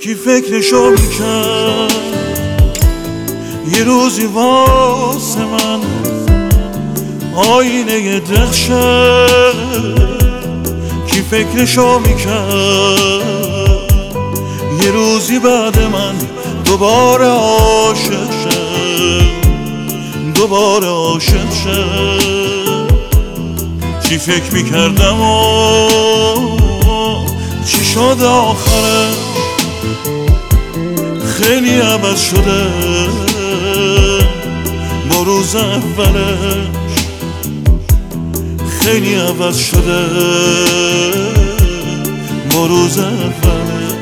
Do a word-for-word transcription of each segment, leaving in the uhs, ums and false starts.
کی فکرشو میکرد یه روزی واسه من آینه درخشه؟ کی فکرشو میکرد یه روزی بعد من دوباره عاشق شه، دوباره عاشق شه؟ چی فکر میکردم و چی شد آخرش؟ خیلی عوض شده با روز اولش، خیلی عوض شده با روز اولش.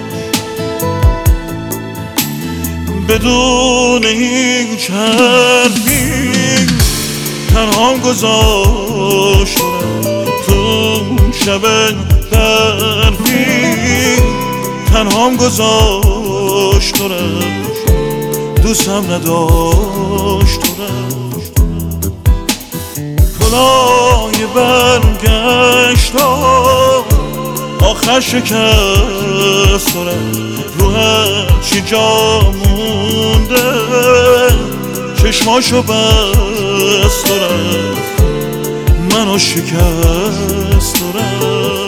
بدون هیچ حرفی تنهام گذاشتم تو شب برفی، تنهام گذاشتم دوستم نداشتم. کلاه برگشت آخر شکست رو هر چی جا مونده چشماشو بست و رفت منو شکست و رفت.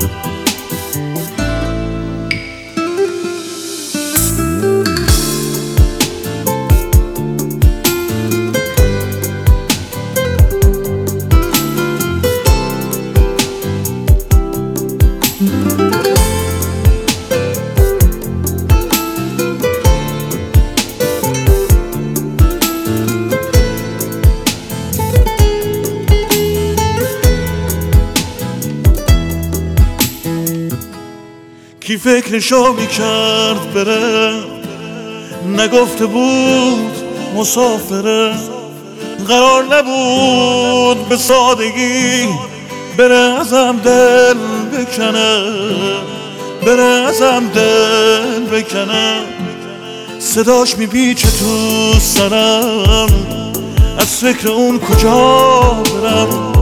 کی فکرشو میکرد بره؟ نگفته بود مسافره؟ قرار نبود به سادگی بره ازم دل بکنه، بره ازم دل بکنه. صداش میپیچه تو سرم از فکر اون کجا برم،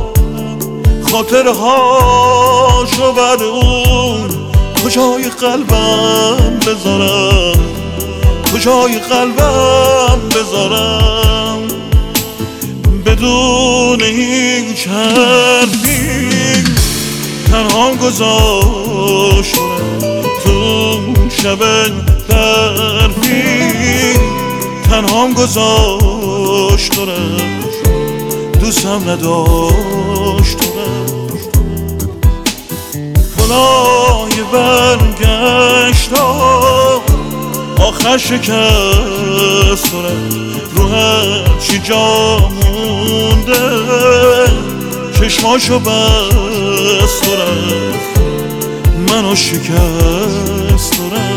خاطرهاشو بعد اون کجای قلبم بذارم، کجای قلبم بذارم. بدون هیچ حرفی تنهام گذاشتم تو شب برفی، تنهام گذاشتم دوستم نداشتم. کلاه برگشت آخر شکست رو هر چی جا مونده چشماشو بست و رفت منو شکست و رفت.